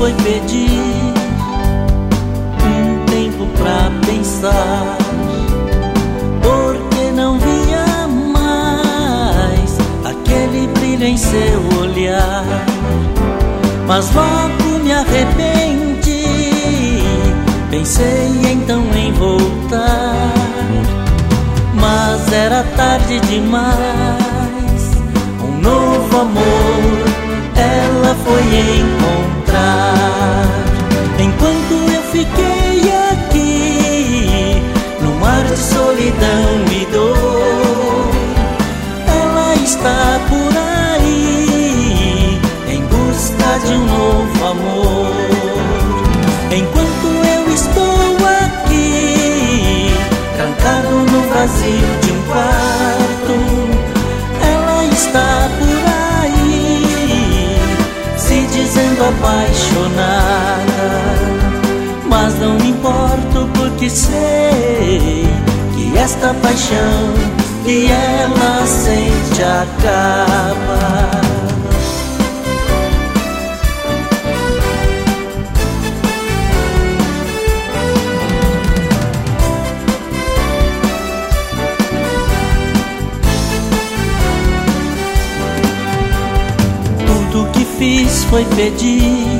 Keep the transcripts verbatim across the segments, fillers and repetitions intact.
foi pedir um tempo pra pensar, porque não via mais aquele brilho em seu olhar. Mas logo me arrependi, pensei então em voltar, mas era tarde demais. Um novo amor ela foi encontrar. Enquanto eu fiquei aqui no mar de solidão e dor, ela está por aí em busca de um novo amor. Enquanto eu estou aqui trancado no vazio de um quarto, ela está por aí se dizendo apaixonada. Mas não me importo, porque sei que esta paixão que ela sente acaba. Tudo que fiz foi pedir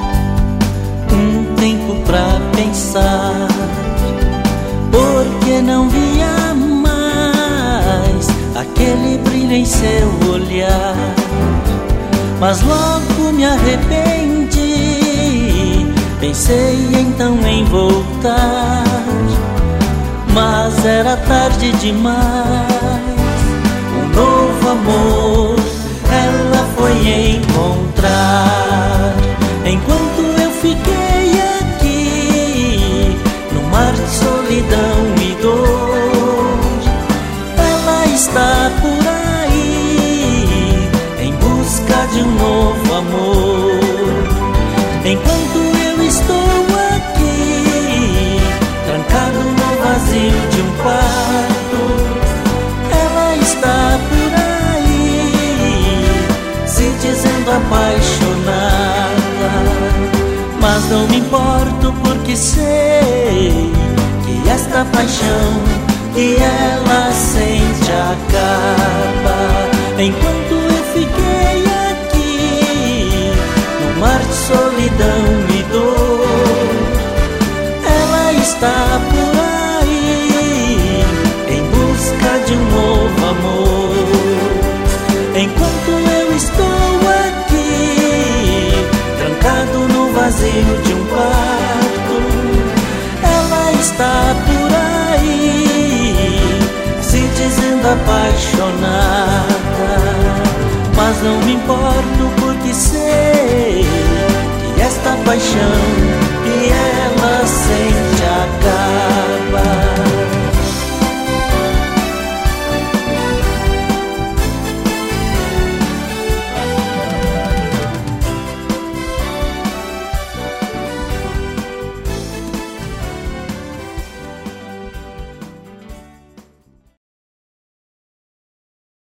um tempo pra pensar, porque não via mais aquele brilho em seu olhar. Mas logo me arrependi, pensei então em voltar, mas era tarde demais. Um novo amor ela foi encontrar. Enquanto eu fiquei aqui no mar de solidão e dor, ela está por aí em busca de um novo amor. Enquanto eu estou aqui trancado no vazio de um quarto, ela está por aí se dizendo apaixonada. Mas não me importo, porque sei que esta paixão que ela sente acaba. Enquanto eu fiquei aqui no mar de solidão e dor, ela está por aí em busca de um novo amor. Enquanto eu estou aqui trancado no vazio de um quarto, ela está por aí se dizendo apaixonada. Mas não me importo, porque sei que esta paixão que é